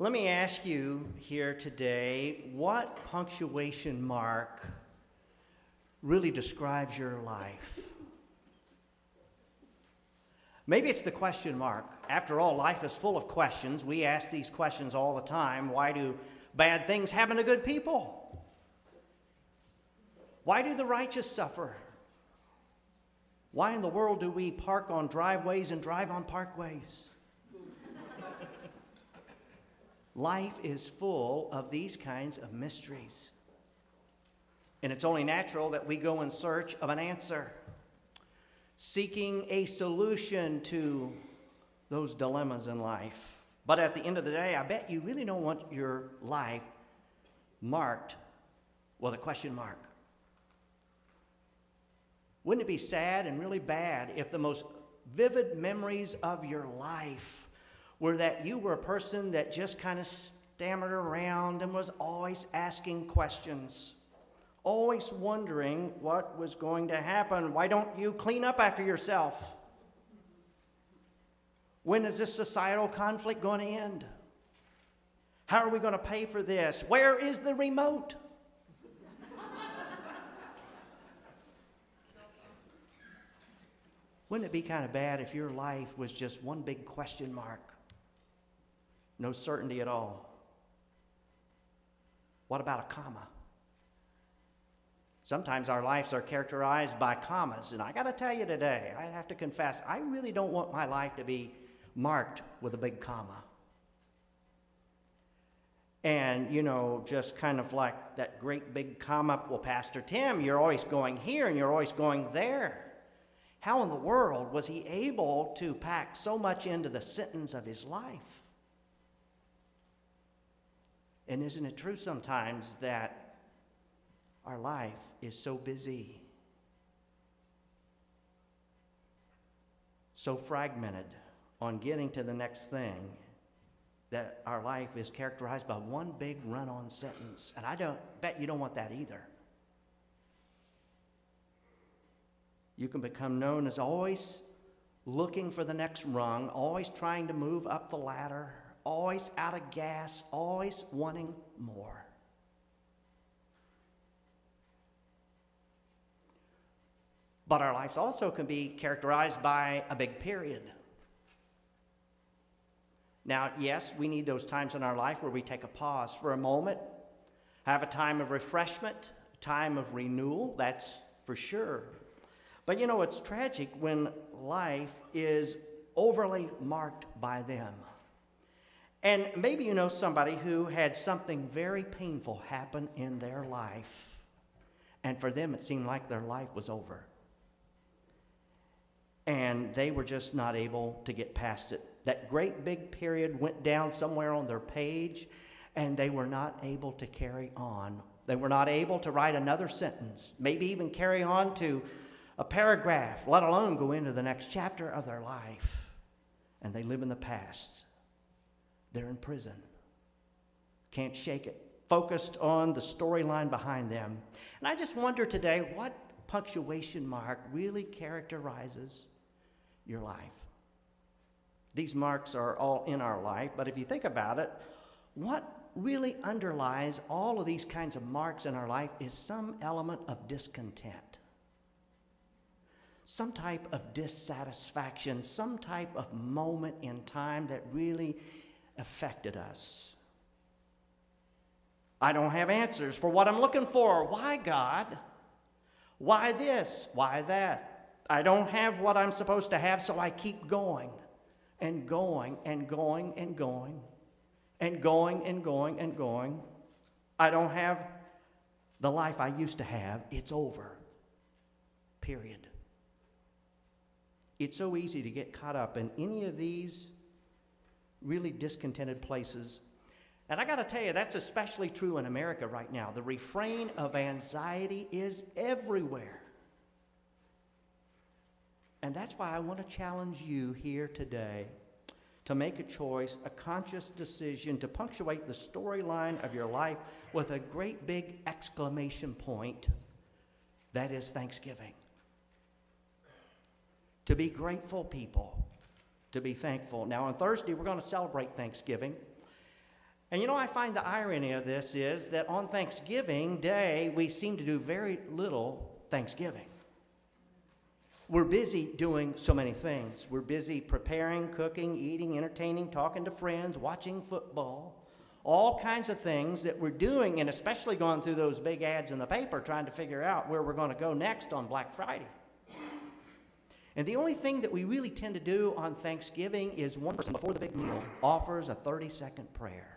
Let me ask you here today, what punctuation mark really describes your life? Maybe it's the question mark. After all, life is full of questions. We ask these questions all the time. Why do bad things happen to good people? Why do the righteous suffer? Why in the world do we park on driveways and drive on parkways? Life is full of these kinds of mysteries. And it's only natural that we go in search of an answer, seeking a solution to those dilemmas in life. But at the end of the day, I bet you really don't want your life marked with a question mark. Wouldn't it be sad and really bad if the most vivid memories of your life were that you were a person that just kind of stammered around and was always asking questions, always wondering what was going to happen? Why don't you clean up after yourself? When is this societal conflict going to end? How are we going to pay for this? Where is the remote? Wouldn't it be kind of bad if your life was just one big question mark? No certainty at all. What about a comma? Sometimes our lives are characterized by commas, and I got to tell you today, I have to confess, I really don't want my life to be marked with a big comma. And, just kind of like that great big comma, well, Pastor Tim, you're always going here and you're always going there. How in the world was he able to pack so much into the sentence of his life? And isn't it true sometimes that our life is so busy, so fragmented on getting to the next thing, that our life is characterized by one big run-on sentence? And I bet you don't want that either. You can become known as always looking for the next rung, always trying to move up the ladder, always out of gas, always wanting more. But our lives also can be characterized by a big period. Now, yes, we need those times in our life where we take a pause for a moment, have a time of refreshment, a time of renewal, that's for sure. But it's tragic when life is overly marked by them. And maybe you know somebody who had something very painful happen in their life, and for them it seemed like their life was over. And they were just not able to get past it. That great big period went down somewhere on their page, and they were not able to carry on. They were not able to write another sentence, maybe even carry on to a paragraph, let alone go into the next chapter of their life. And they live in the past. They're in prison. Can't shake it. Focused on the storyline behind them. And I just wonder today, what punctuation mark really characterizes your life? These marks are all in our life, but if you think about it, what really underlies all of these kinds of marks in our life is some element of discontent. Some type of dissatisfaction, some type of moment in time that really affected us. I don't have answers for what I'm looking for. Why, God? Why this? Why that? I don't have what I'm supposed to have, so I keep going and going and going and going and going and going and going. I don't have the life I used to have. It's over. Period. It's so easy to get caught up in any of these really discontented places. And I got to tell you, that's especially true in America right now. The refrain of anxiety is everywhere. And that's why I want to challenge you here today to make a choice, a conscious decision to punctuate the storyline of your life with a great big exclamation point. That is Thanksgiving. To be grateful people, to be thankful. Now on Thursday, we're going to celebrate Thanksgiving. And I find the irony of this is that on Thanksgiving Day, we seem to do very little Thanksgiving. We're busy doing so many things. We're busy preparing, cooking, eating, entertaining, talking to friends, watching football, all kinds of things that we're doing, and especially going through those big ads in the paper trying to figure out where we're going to go next on Black Friday. And the only thing that we really tend to do on Thanksgiving is one person before the big meal offers a 30-second prayer.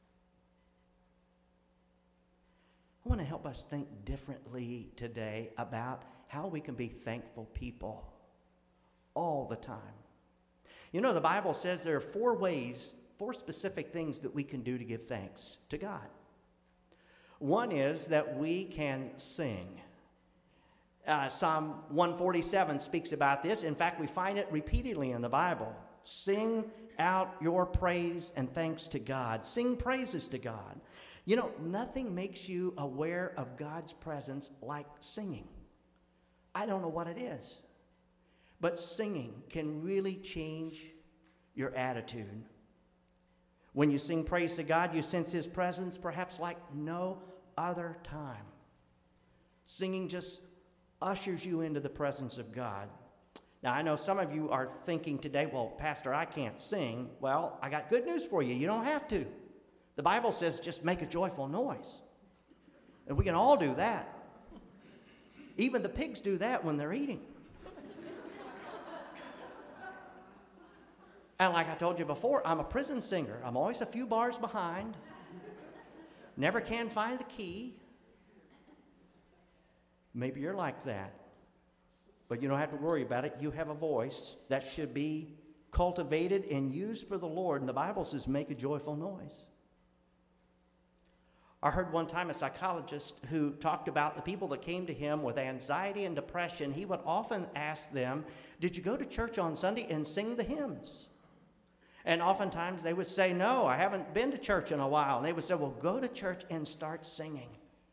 I want to help us think differently today about how we can be thankful people all the time. The Bible says there are 4 specific things that we can do to give thanks to God. One is that we can sing. Psalm 147 speaks about this. In fact, we find it repeatedly in the Bible. Sing out your praise and thanks to God. Sing praises to God. Nothing makes you aware of God's presence like singing. I don't know what it is, but singing can really change your attitude. When you sing praise to God, you sense His presence perhaps like no other time. Singing just ushers you into the presence of God. Now, I know some of you are thinking today, well, Pastor, I can't sing. Well, I got good news for you. You don't have to. The Bible says just make a joyful noise. And we can all do that. Even the pigs do that when they're eating. And like I told you before, I'm a prison singer. I'm always a few bars behind. Never can find the key. Maybe you're like that. But you don't have to worry about it. You have a voice that should be cultivated and used for the Lord. And the Bible says make a joyful noise. I heard one time a psychologist who talked about the people that came to him with anxiety and depression. He would often ask them, did you go to church on Sunday and sing the hymns? And oftentimes they would say, no, I haven't been to church in a while. And they would say, well, go to church and start singing.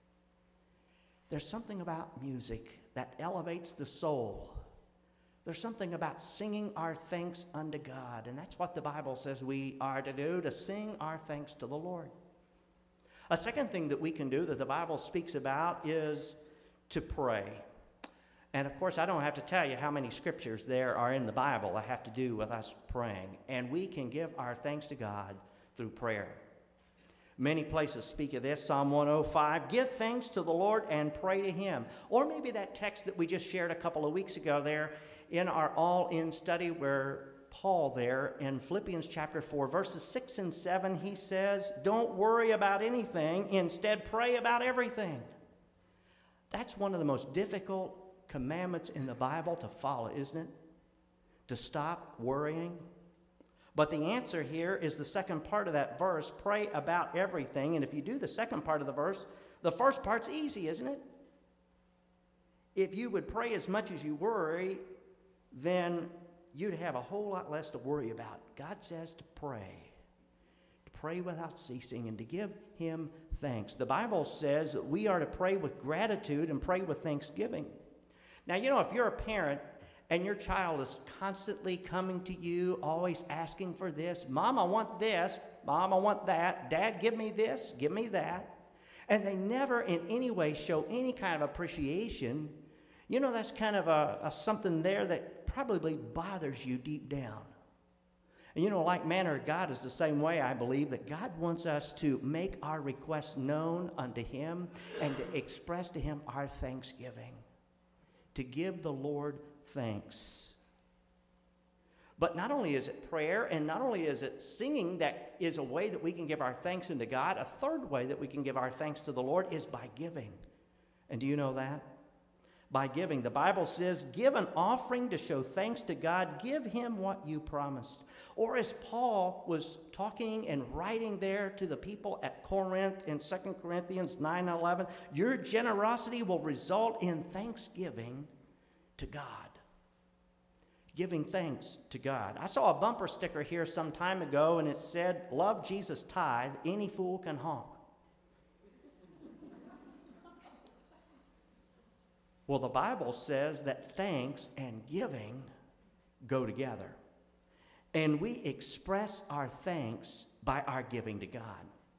There's something about music that elevates the soul. There's something about singing our thanks unto God. And that's what the Bible says we are to do, to sing our thanks to the Lord. A second thing that we can do that the Bible speaks about is to pray. And of course, I don't have to tell you how many scriptures there are in the Bible that have to do with us praying. And we can give our thanks to God through prayer. Many places speak of this. Psalm 105, give thanks to the Lord and pray to Him. Or maybe that text that we just shared a couple of weeks ago there in our all-in study where Paul there in Philippians chapter 4, verses 6 and 7, he says, don't worry about anything. Instead, pray about everything. That's one of the most difficult commandments in the Bible to follow, isn't it? To stop worrying. But the answer here is the second part of that verse, pray about everything. And if you do the second part of the verse, the first part's easy, isn't it? If you would pray as much as you worry, then you'd have a whole lot less to worry about. God says to pray without ceasing and to give Him thanks. The Bible says that we are to pray with gratitude and pray with thanksgiving. Now, if you're a parent and your child is constantly coming to you, always asking for this, Mom, I want this, Mom, I want that, Dad, give me this, give me that, and they never in any way show any kind of appreciation, that's kind of a something there that probably bothers you deep down. And like manner of God is the same way, I believe, that God wants us to make our requests known unto Him and to express to Him our thanksgiving, to give the Lord thanks. But not only is it prayer and not only is it singing that is a way that we can give our thanks unto God, a third way that we can give our thanks to the Lord is by giving. And do you know that? By giving. The Bible says, give an offering to show thanks to God. Give Him what you promised. Or as Paul was talking and writing there to the people at Corinth in 2 Corinthians 9:11, your generosity will result in thanksgiving to God. Giving thanks to God. I saw a bumper sticker here some time ago and it said, love Jesus tithe, any fool can honk. Well, the Bible says that thanks and giving go together. And we express our thanks by our giving to God.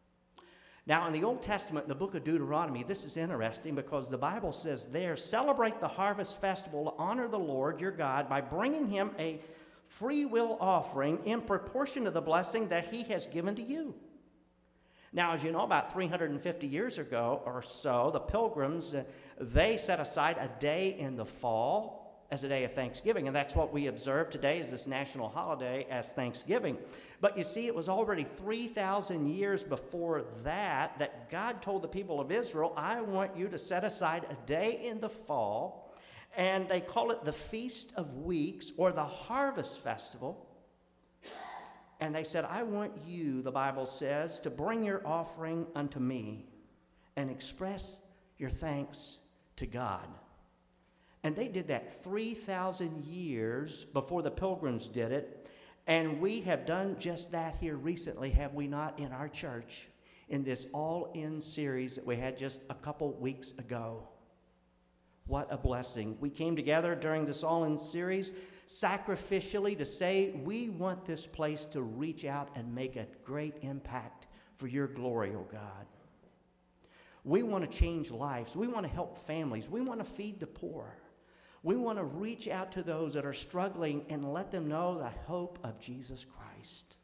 Now, in the Old Testament, the book of Deuteronomy, this is interesting because the Bible says there, celebrate the harvest festival to honor the Lord your God by bringing him a free will offering in proportion to the blessing that he has given to you. Now, as you know, about 350 years ago or so, the Pilgrims, they set aside a day in the fall as a day of Thanksgiving, and that's what we observe today as this national holiday as Thanksgiving. But you see, it was already 3,000 years before that God told the people of Israel, I want you to set aside a day in the fall, and they call it the Feast of Weeks or the Harvest Festival. And they said, I want you, the Bible says, to bring your offering unto me and express your thanks to God. And they did that 3,000 years before the Pilgrims did it. And we have done just that here recently, have we not, in our church, in this All-In series that we had just a couple weeks ago. What a blessing. We came together during this All-In series sacrificially to say, we want this place to reach out and make a great impact for your glory, oh God. We want to change lives. We want to help families. We want to feed the poor. We want to reach out to those that are struggling and let them know the hope of Jesus Christ.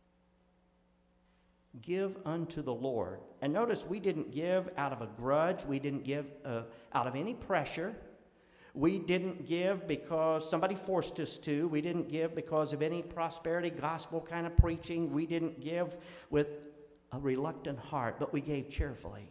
Give unto the Lord. And notice we didn't give out of a grudge. We didn't give out of any pressure. We didn't give because somebody forced us to. We didn't give because of any prosperity gospel kind of preaching. We didn't give with a reluctant heart, but we gave cheerfully.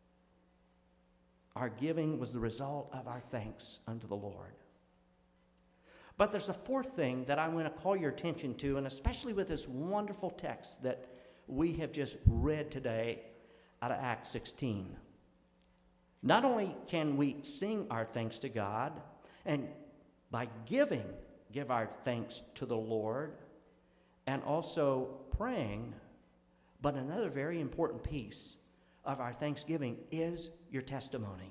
Our giving was the result of our thanks unto the Lord. But there's a fourth thing that I want to call your attention to, and especially with this wonderful text that we have just read today out of Acts 16. Not only can we sing our thanks to God, and by giving, give our thanks to the Lord, and also praying, but another very important piece of our thanksgiving is your testimony.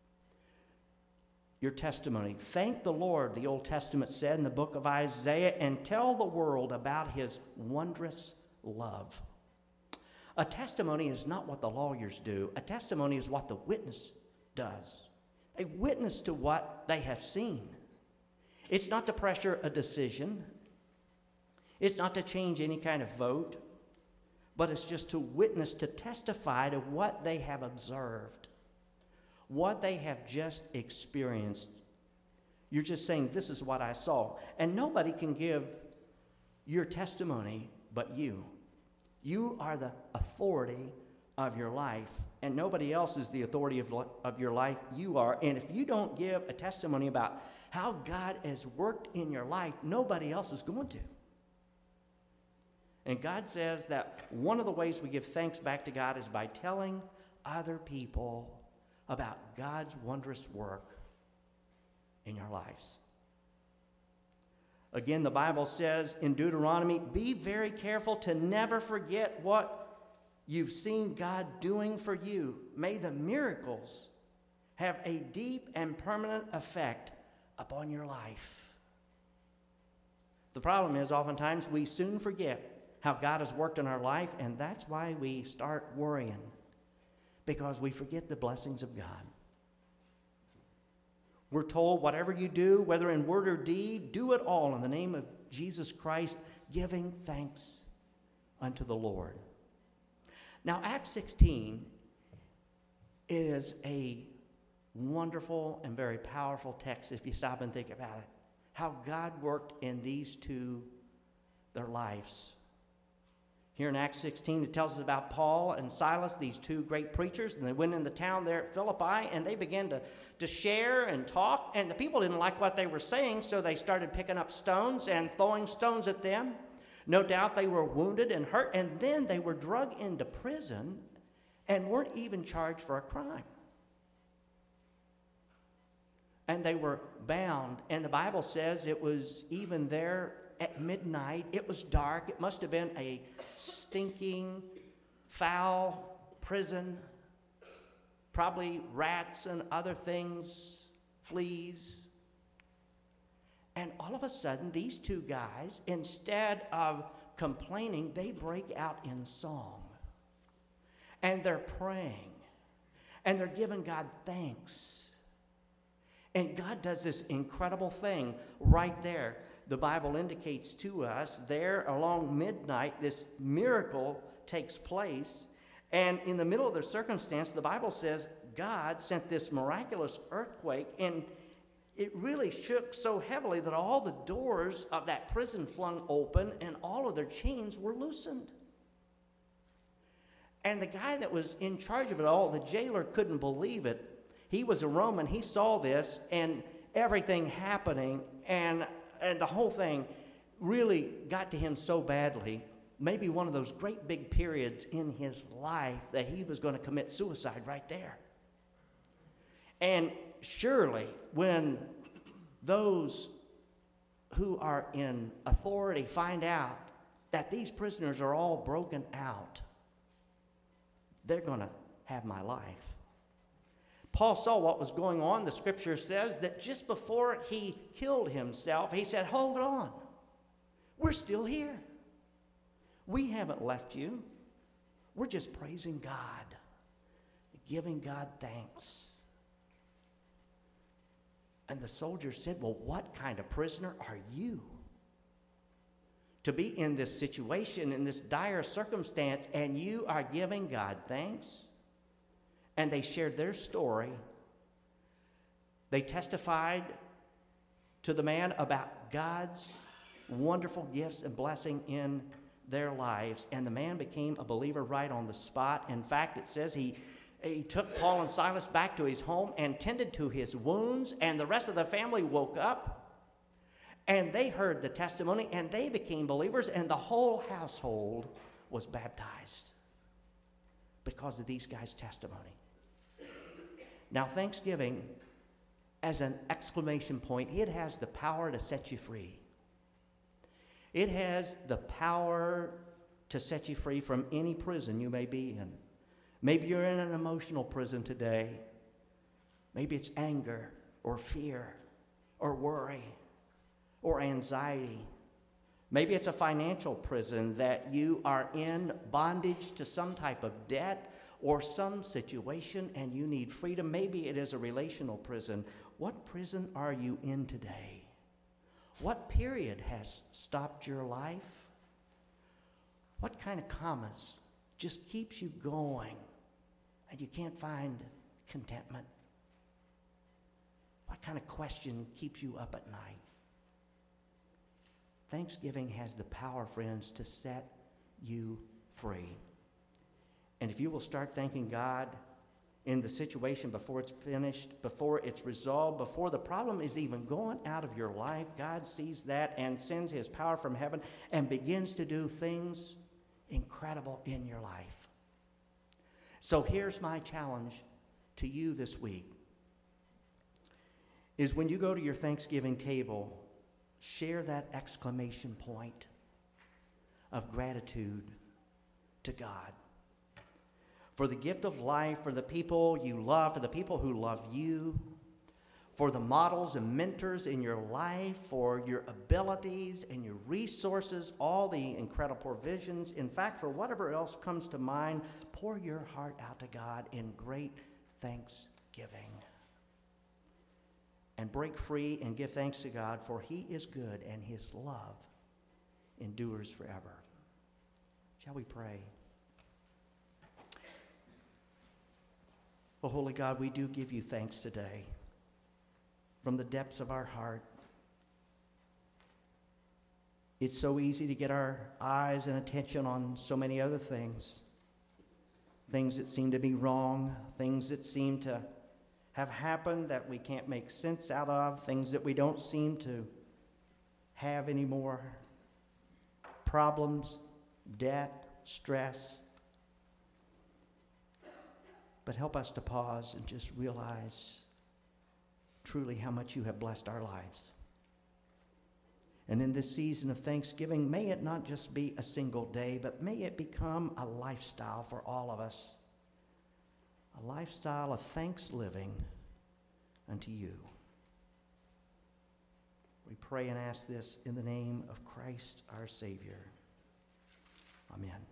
Your testimony. Thank the Lord, the Old Testament said in the book of Isaiah, and tell the world about his wondrous love. A testimony is not what the lawyers do. A testimony is what the witness does. They witness to what they have seen. It's not to pressure a decision. It's not to change any kind of vote. But it's just to witness, to testify to what they have observed, what they have just experienced. You're just saying, this is what I saw. And nobody can give your testimony but you. You are the authority of your life, and nobody else is the authority of your life. You are. And if you don't give a testimony about how God has worked in your life, nobody else is going to. And God says that one of the ways we give thanks back to God is by telling other people about God's wondrous work in your lives. Again, the Bible says in Deuteronomy, be very careful to never forget what you've seen God doing for you. May the miracles have a deep and permanent effect upon your life. The problem is oftentimes we soon forget how God has worked in our life, and that's why we start worrying, because we forget the blessings of God. We're told whatever you do, whether in word or deed, do it all in the name of Jesus Christ, giving thanks unto the Lord. Now, Acts 16 is a wonderful and very powerful text if you stop and think about it. How God worked in these two, their lives. Here in Acts 16, it tells us about Paul and Silas, these two great preachers, and they went in the town there at Philippi, and they began to share and talk, and the people didn't like what they were saying, so they started picking up stones and throwing stones at them. No doubt they were wounded and hurt, and then they were dragged into prison and weren't even charged for a crime. And they were bound, and the Bible says it was even there at midnight. It was dark. It must have been a stinking, foul prison. Probably rats and other things, fleas. And all of a sudden, these two guys, instead of complaining, they break out in song. and they're praying, and they're giving God thanks. And God does this incredible thing right there. The Bible indicates to us there along midnight, this miracle takes place. And in the middle of the circumstance, the Bible says God sent this miraculous earthquake, and it really shook so heavily that all the doors of that prison flung open and all of their chains were loosened. And the guy that was in charge of it all, the jailer, couldn't believe it. He was a Roman. He saw this and everything happening, and the whole thing really got to him so badly, maybe one of those great big periods in his life, that he was going to commit suicide right there. And surely when those who are in authority find out that these prisoners are all broken out, they're going to have my life. Paul saw what was going on. The scripture says that just before he killed himself, he said, hold on, we're still here. We haven't left you. We're just praising God, giving God thanks. And the soldier said, well, what kind of prisoner are you to be in this situation, in this dire circumstance, and you are giving God thanks? And they shared their story. They testified to the man about God's wonderful gifts and blessing in their lives. And the man became a believer right on the spot. In fact, it says he took Paul and Silas back to his home and tended to his wounds. And the rest of the family woke up. And they heard the testimony. And they became believers. And the whole household was baptized because of these guys' testimony. Now, Thanksgiving, as an exclamation point, it has the power to set you free. It has the power to set you free from any prison you may be in. Maybe you're in an emotional prison today. Maybe it's anger or fear or worry or anxiety. Maybe it's a financial prison that you are in bondage to some type of debt or some situation and you need freedom. Maybe it is a relational prison. What prison are you in today? What period has stopped your life? What kind of commas just keeps you going and you can't find contentment? What kind of question keeps you up at night? Thanksgiving has the power, friends, to set you free. And if you will start thanking God in the situation before it's finished, before it's resolved, before the problem is even going out of your life, God sees that and sends his power from heaven and begins to do things incredible in your life. So here's my challenge to you this week, is when you go to your Thanksgiving table, share that exclamation point of gratitude to God for the gift of life, for the people you love, for the people who love you, for the models and mentors in your life, for your abilities and your resources, all the incredible provisions. In fact, for whatever else comes to mind, pour your heart out to God in great thanksgiving. And break free and give thanks to God, for he is good and his love endures forever. Shall we pray? Oh, holy God, we do give you thanks today from the depths of our heart. It's so easy to get our eyes and attention on so many other things, things that seem to be wrong, things that seem to have happened that we can't make sense out of, things that we don't seem to have anymore, problems, debt, stress. But help us to pause and just realize truly how much you have blessed our lives. And in this season of Thanksgiving, may it not just be a single day, but may it become a lifestyle for all of us. A lifestyle of thanks living unto you. We pray and ask this in the name of Christ our Savior. Amen.